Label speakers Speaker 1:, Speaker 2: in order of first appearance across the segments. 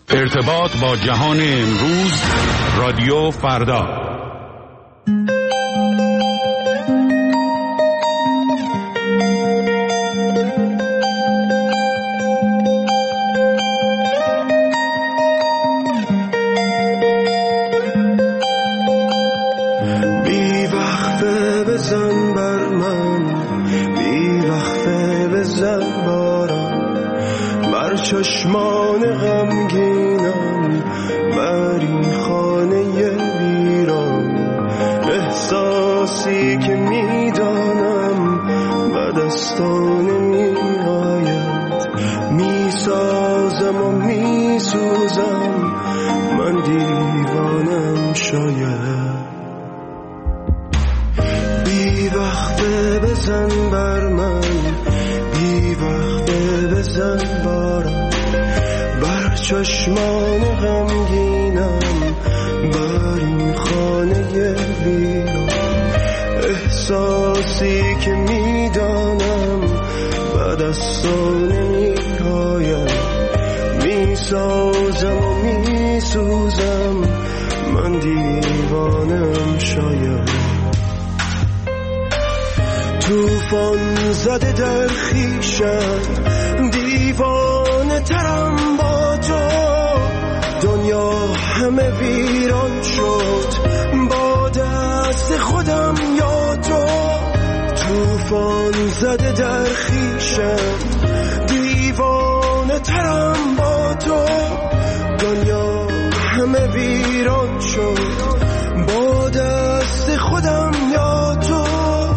Speaker 1: ارتباط با جهان امروز، رادیو فردا.
Speaker 2: بی وقفه بزن بر من، بی وقفه بزن بارم، بر چشمان غمگینم، بر این خانه ویران. احساسی که میدانم به دستان میآید، میسازم و میسوزم، من دیوانم شاید. بی وقفه بزن بر من، بی وقفه بزن بارم، بر چشمان غمگینم، بر این خانه ویران. احساسی که میدانم به دستان نمیآید، میسازم و میسوزم، من دیوانم شاید. توفان زده در خویشم، دیوانه ترم با تو، دنیا همه ویران شد با دست خودم یا تو. توفان زده در خویشم، دیوانه ترم با تو، دنیا همه ویران شد با دست خودم یا تو.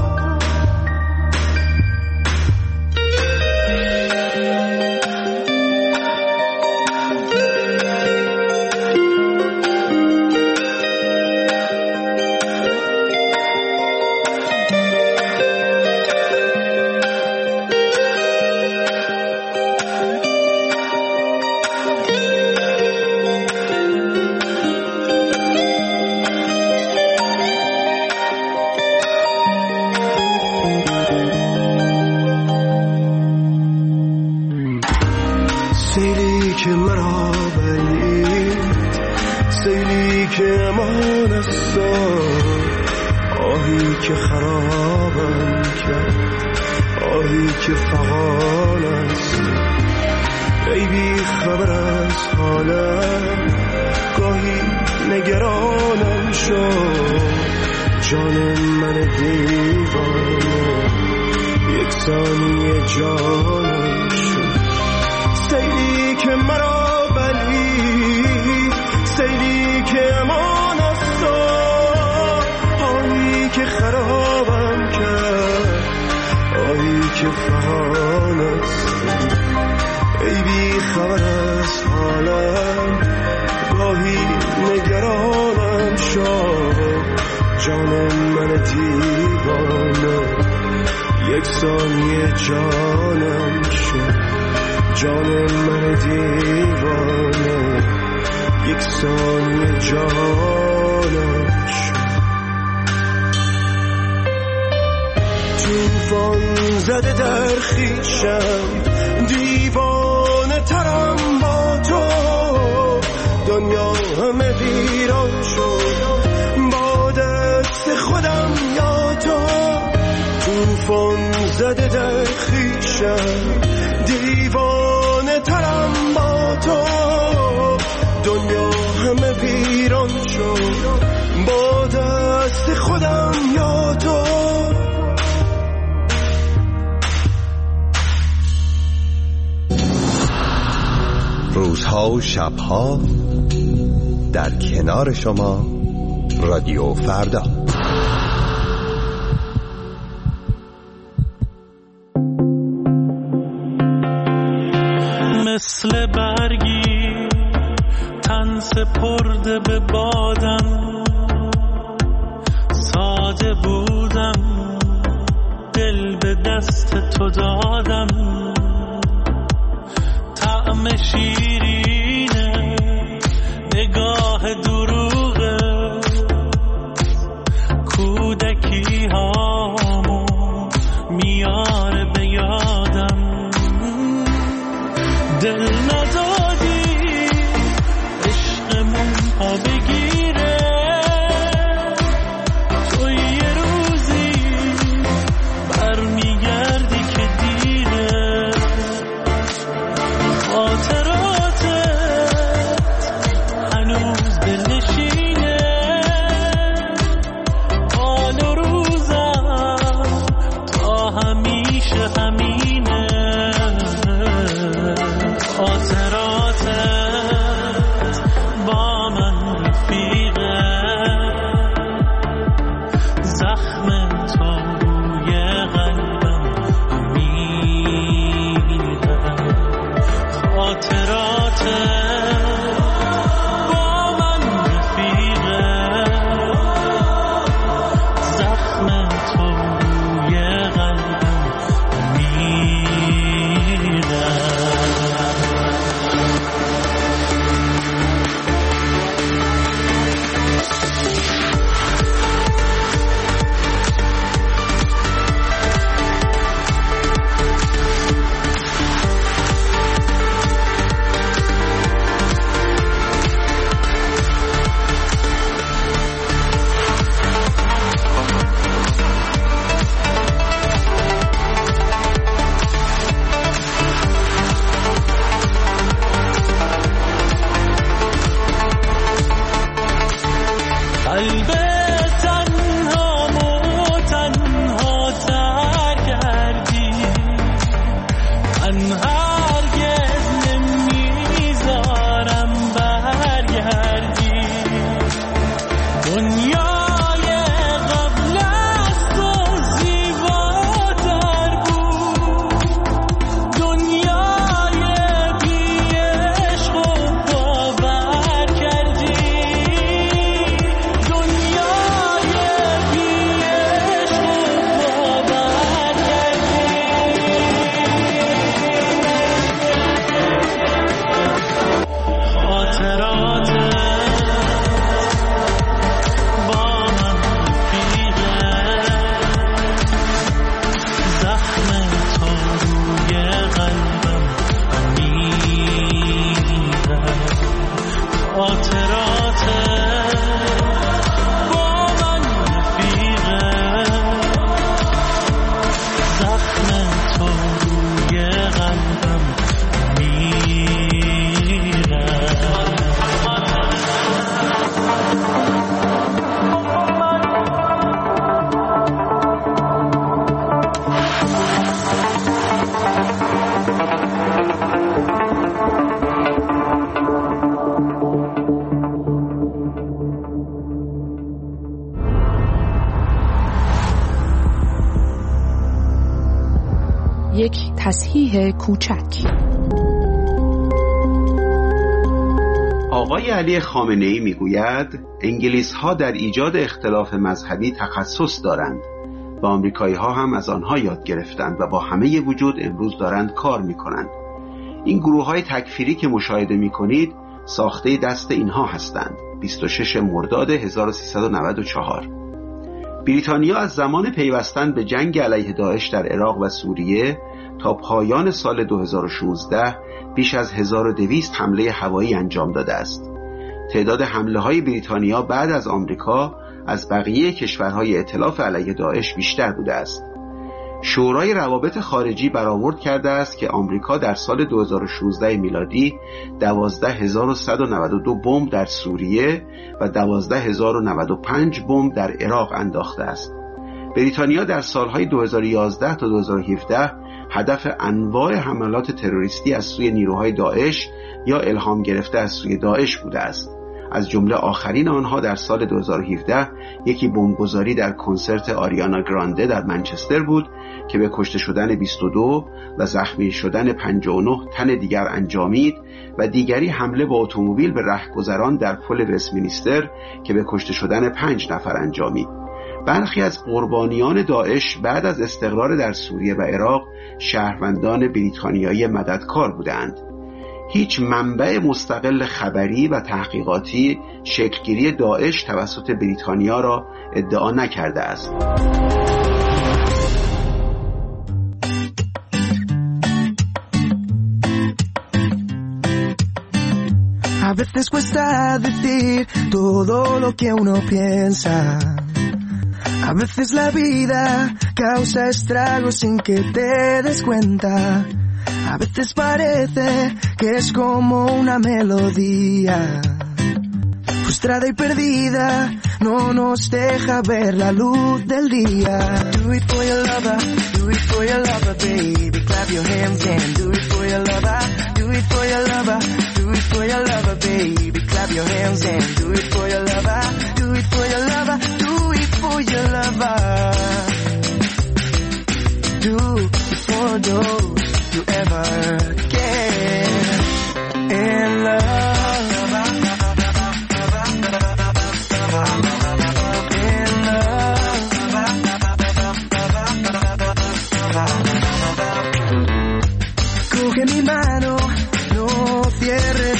Speaker 2: سیلی که مرا بلید، سیلی که امان است، آهی که خرابم کرد، آهی که فغان است. ای بی خبر از حالم، گاهی نگرانم شد، جان من دیوانه یک ثانیه جانم شد. سیلی که مرا بلید، سیلی که امان است، آهی که خرابم کرد، آهی که فغان است. ای بی خبر از حالم، گاهی نگرانم شد، جان من دیوانه یک ثانیه جانم شد، جان من دیوانه یک ثانیه جانم شد. توفان زده در خویشم، دیوانه ترم با تو، دنیا همه ویران شد با دست خودم یا تو. توفان زده در خویشم، دیوانه ترم با تو، دنیا همه ویران شد با دست خودم یا تو.
Speaker 3: روزها و شبها در کنار شما، رادیو فردا.
Speaker 4: مثل برگی تن سپرده به بادم، ساده بودم دل به دست تو دادم. طعم شیرینه نگاه دروغه، کودکی هامو میاره به یادم. دل ندادی
Speaker 5: یک تصحیح کوچک.
Speaker 6: آقای علی خامنه‌ای میگوید انگلیس‌ها در ایجاد اختلاف مذهبی تخصص دارند و آمریکایی‌ها هم از آنها یاد گرفتند و با همه وجود امروز دارند کار می‌کنند. این گروه‌های تکفیری که مشاهده می‌کنید ساخته دست اینها هستند. 26 مرداد 1394 بریتانیا از زمان پیوستن به جنگ علیه داعش در عراق و سوریه تا پایان سال 2016 بیش از 1200 حمله هوایی انجام داده است. تعداد حمله‌های بریتانیا بعد از آمریکا از بقیه کشورهای ائتلاف علیه داعش بیشتر بوده است. شورای روابط خارجی برآورد کرده است که آمریکا در سال 2016 میلادی 12192 بمب در سوریه و 12095 بمب در عراق انداخته است. بریتانیا در سالهای 2011 تا 2017 هدف انواع حملات تروریستی از سوی نیروهای داعش یا الهام گرفته از سوی داعش بوده است. از جمله آخرین آنها در سال 2017 یکی بمبگذاری در کنسرت آریانا گرانده در منچستر بود که به کشته شدن 22 و زخمی شدن 59 تن دیگر انجامید و دیگری حمله با اتومبیل به رهگذران در پل وستمینستر که به کشته شدن 5 نفر انجامید. برخی از قربانیان داعش بعد از استقرار در سوریه و عراق شهروندان بریتانیایی مددکار بودند. هیچ منبع مستقل خبری و تحقیقاتی شکلگیری داعش توسط بریتانیا را ادعا نکرده است.
Speaker 2: A veces cuesta decir todo lo que uno piensa. A veces la vida causa estragos sin que te des cuenta. A veces parece que es como una melodía, frustrada y perdida, no nos deja ver la luz del día. Do it for your lover, do it for your lover, baby. Clap your hands and do it for your lover, do it for your lover, do it for your lover, baby. Clap your hands and do it for your lover, do it for your lover, do it for your lover. Do it for those you ever care.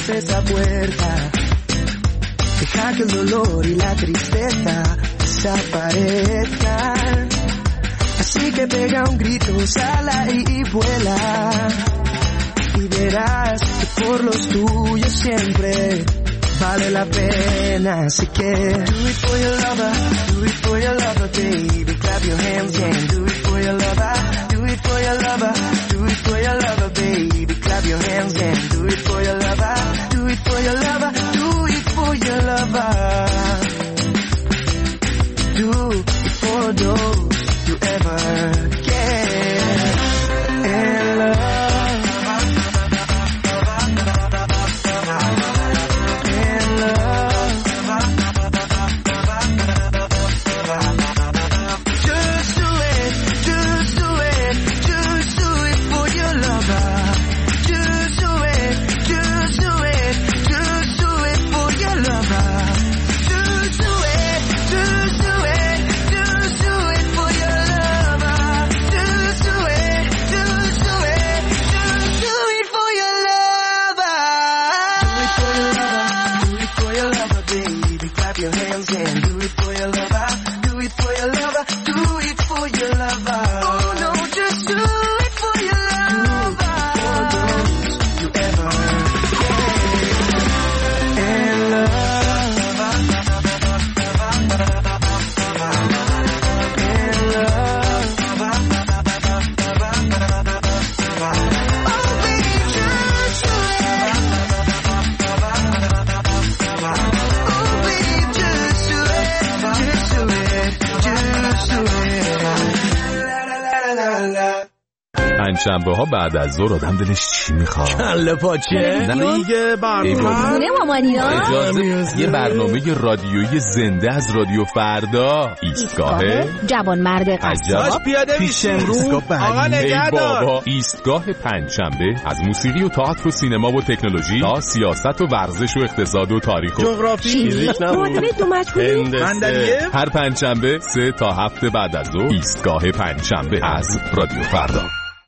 Speaker 2: esa puerta. Deja que el dolor y la tristeza desaparezcan. Así que pega un grito, sala y vuela. Y verás que por los tuyos siempre vale la pena. Así que do it for your lover, do it for your lover, baby. Clap your hands and do it for your lover, do it for your lover, do it for your lover, baby. Clap your hands and do it for your lover, do it for your lover, do it for your lover. Do it for those you ever get in love. In love. Just do it, just do it, just do it for your lover. Just do it, just do it, just do it for your lover. Just do it, just do it, just do it for your lover. Just do it, just do it, just do it for your lover. Do it for your lover, baby. Clap your hands and do it for your lover. Do it for your lover, do it for your lover. Oh no, just do it for your lover. For those you ever get in love. In love. Oh baby, just do it. Oh baby, just do it. Just do it. Just do it. La la la la la.
Speaker 7: پنجشنبه ها بعد از ظهر آدم دلش چی میخواد؟
Speaker 8: کله پاچه دیگه برنامه
Speaker 9: خونه مامانینا
Speaker 7: اجازه یه برنامه رادیویی زنده از رادیو فردا. ایستگاه
Speaker 9: جوان مرد
Speaker 7: عجب
Speaker 8: پیاده میشه آقا نگهدار.
Speaker 7: بابا ایستگاه پنجشنبه از موسیقی و تئاتر و سینما و تکنولوژی تا سیاست و ورزش و اقتصاد و تاریخ و
Speaker 8: جغرافی فیزیک
Speaker 9: معادله دو مجهولی
Speaker 8: هندسه.
Speaker 7: هر پنجشنبه 3 تا 7 بعد از ظهر ایستگاه پنجشنبه از رادیو فردا.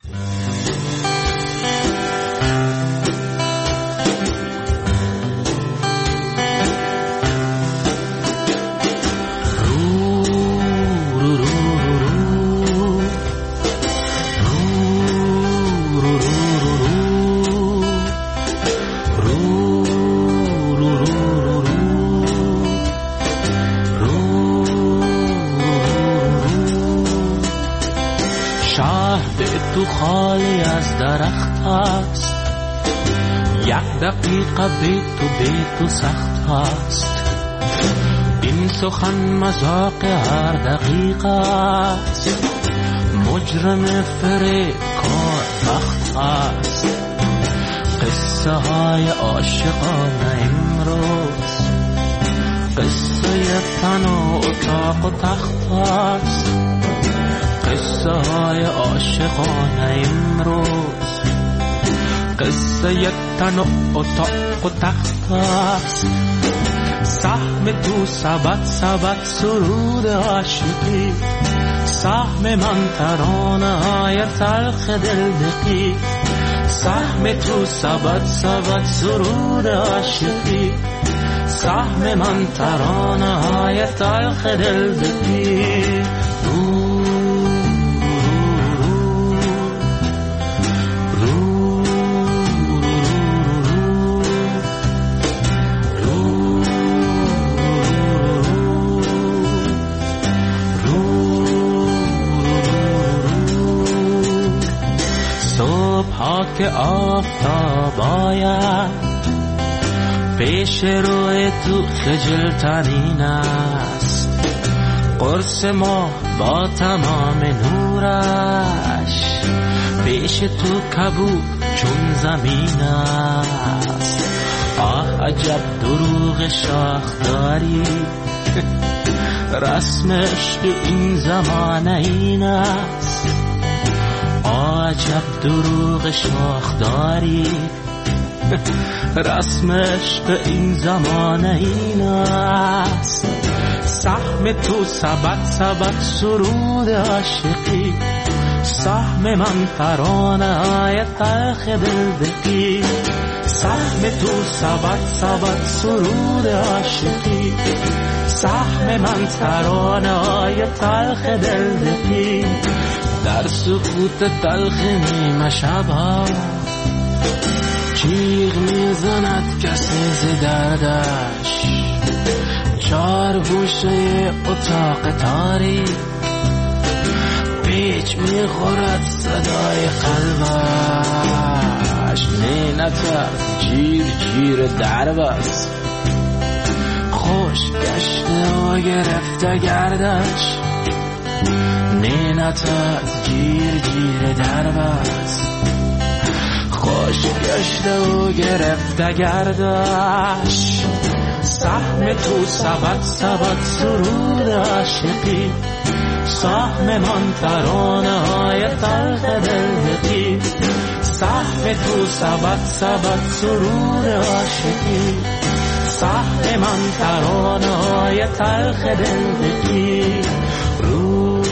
Speaker 4: تو خالی از درخت است، یک دقیقه بی تو سخت است. این سخن مذاق هر دقیقه است، مجرم فریب کار بخت است. قصه های عاشقانه امروز، قصه تن و اتاق و تخت است. قصه های عاشقانه امروز، قصه تن و اتاق و تخت است. سهم تو سبد سرود عاشقی، سهم من ترانه های تلخ دلدقی. سهم تو سبد سرود عاشقی، سهم من ترانه های تلخ دلدقی. که آفتاب آید پیش روی تو خجلترین است. قرص ما با تمام نورش پیش تو کبود چون زمین است. آه عجب دروغ شاخداری، رسمش تو این زمانه این است. عجب دروغ شاخداری، رسمش به این زمانه این است. سهم تو سبد سرود عاشقی، سهم من ترانه های تلخ دلدقی. سهم تو سبد سرود عاشقی، سهم من ترانه‌های تلخ دلدقی، در سکوت تلخ نیمه شب‌ها جیغ میزند کسی ز دردش، چار گوشه اتاق تاریک پیچ میخورد صدای قلبش، نینتر جیر جیر درب است، خوش گشته و گرفته گردش، نینتر جیر جیر درب است، خوش گشته و گرفته گردش. سهم تو سبد سرود عاشقی، سهم من ترانه های تلخ دلدقی، سهم تو سبد سرود عاشقی، سهم من ترانه های تلخ دلدقی. رو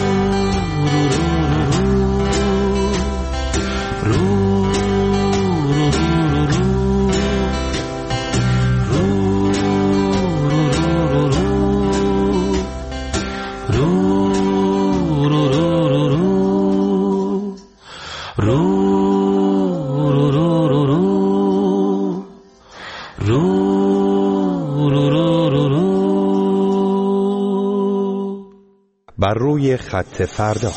Speaker 3: بر روی خط فردا.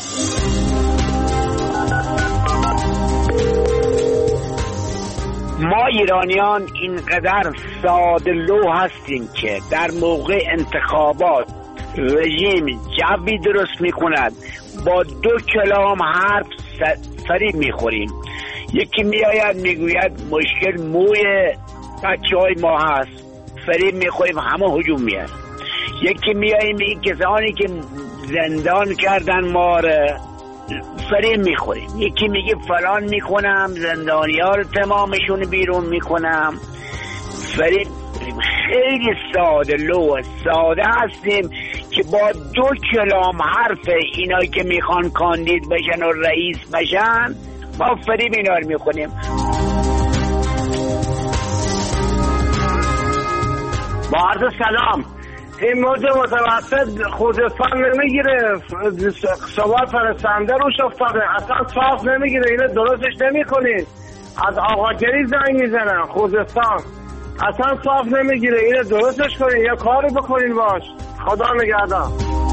Speaker 10: ما ایرانیان اینقدر ساده لو هستیم که در موقع انتخابات رژیم جوی درست میکند، با 2 کلام حرف فریب میخوریم. یکی میآید میگوید مشکل موی بچه های ما هست، فریب میخوریم، همه هجوم میاد. یکی میاییم این کسانی که زندان کردن ما را فریب میخوریم. یکی میگه فلان میکنم، زندانی ها رو تمامشون بیرون میکنم، فریب. خیلی ساده لو ساده هستیم که با 2 کلام حرف اینایی که میخوان کاندید بشن و رئیس بشن ما فریب اینا رو میکنیم.
Speaker 11: با عرض سلام، این موج متوسط خوزستان نمیگیره، سوار فرستنده روش افتاده، اصلا صاف نمیگیره، اینو درستش نمیکنید. از آقاگری زنگ میزنن خوزستان، اصلا صاف نمیگیره، اینو درستش کنید یا کاری بکنید باش. خدا نگهدار.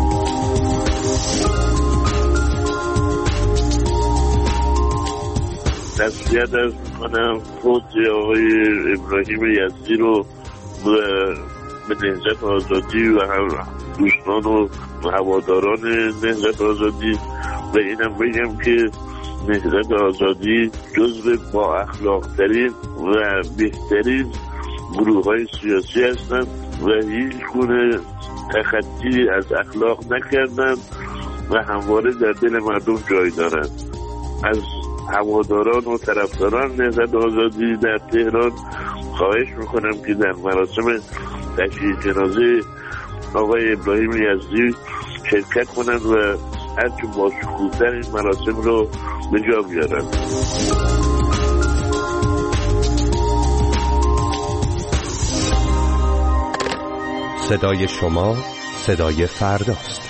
Speaker 12: تسلیت از کنم خود آقای ابراهیم یزدی رو به نهضت آزادی و هم دوستان و هواداران نهضت آزادی، و اینم بگم که نهضت آزادی جزو با اخلاق ترین و بهترین گروه های سیاسی هستند و هیچ گونه تخطی از اخلاق نکردند و همواره در دل مردم جای دارند. از هواداران و طرفداران نهضت آزادی در تهران خواهش میکنم که در مراسم تشییع جنازه آقای ابراهیم یزدی شرکت کنند و هرچه باشکوه‌تر این مراسم رو به جا بیارند.
Speaker 3: صدای شما صدای فرداست.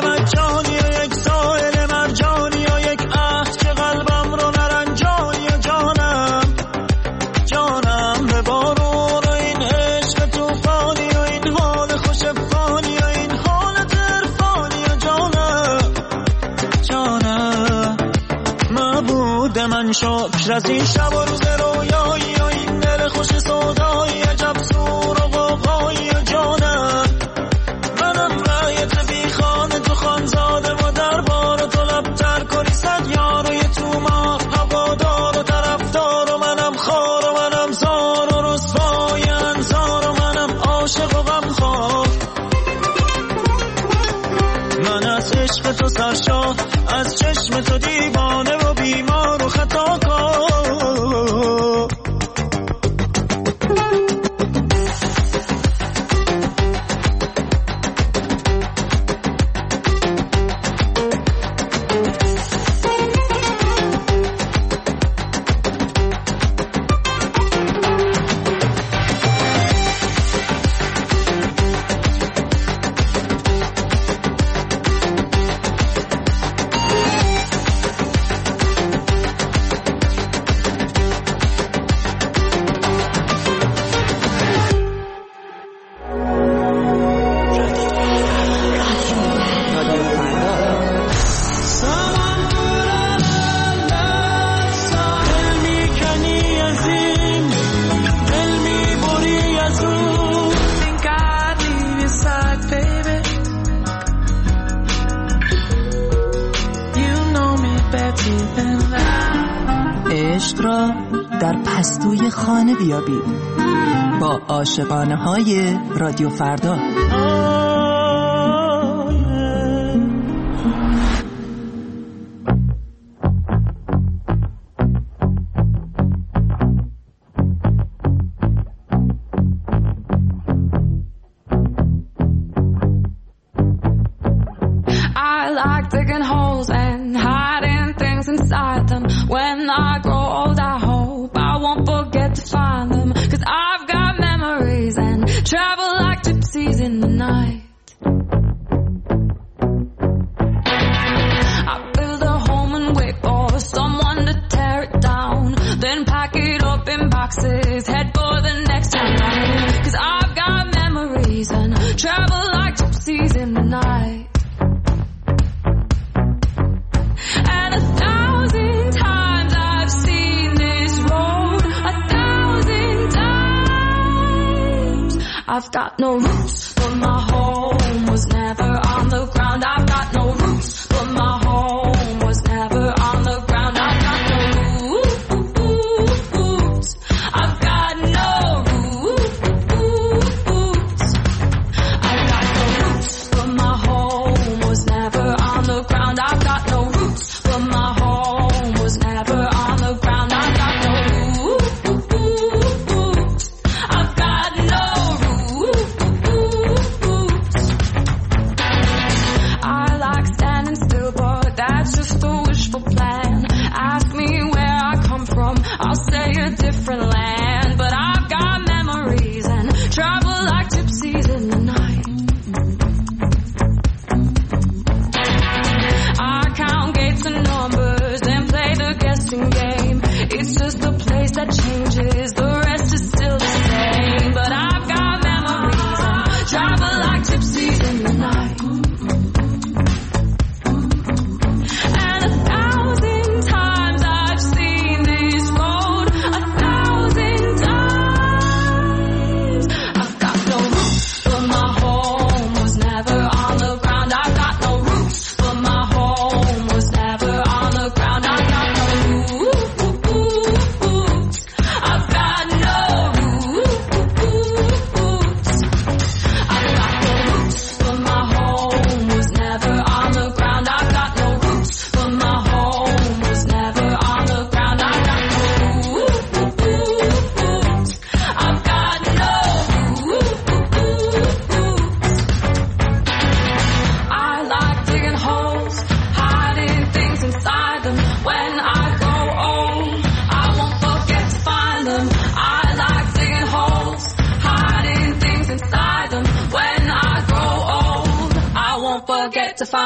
Speaker 4: مجانی یا یک سائل مرجانی یا یک عهد که قلبم رو نرنجانی یا جانم به بارون و این عشق توفانی و این حال خوش افغانی یا این حالت عرفانی یا جانم معبود من شکر از این شب و روز رویایی یا این دل خوش سودایی عجب سور و غوغایی یا جانم منم رایت بی خانه تو خانزاده و دربار و طلبتر کنی صد یار و یه تومار هوادار و طرفدار و منم خار و منم زار و رسوای انزار و منم عاشق و غمخوار من از عشق تو سرشار از چشم تو دیوانه و بیمار و خطاکار
Speaker 13: عشق را در پستوی خانه بیابید با عاشقانه های رادیو فردا.
Speaker 14: I like digging holes and hiding things inside them. When I grow old, I hope I won't forget to find them. 'Cause I've got memories and travel like gypsies in the night. I build a home and wait for someone to tear it down. Then pack it up in boxes, head for the next town. 'Cause I've got memories and travel like gypsies in the night. I've got no roots, but my home was never on the ground. I've got no roots, but my home was never on the ground. I've got no roots. I've got no roots. I've got no roots, but my home was never on the ground. I've got no roots, but my home was never on the ground. I've got no roots. I've got no roots.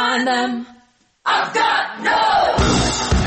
Speaker 14: find them. I've got no